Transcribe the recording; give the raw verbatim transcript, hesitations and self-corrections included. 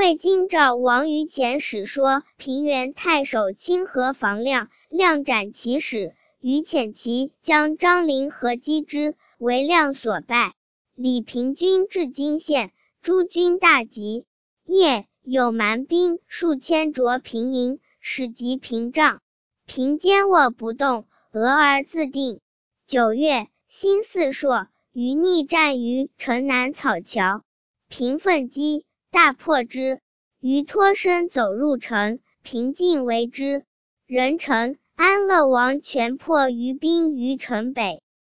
魏京兆王于前使说，平原太守清河房亮，亮斩其使，于遣其将张陵和击之，为亮所败。李平军至金县，诸军大急。夜，有蛮兵数千着平营，使及平帐，平坚卧不动，俄而自定。九月，辛巳朔，余逆战于城南草桥，平奋击，大破之。余脱身走入城，平进围之。壬辰，安乐王全破余兵于城北。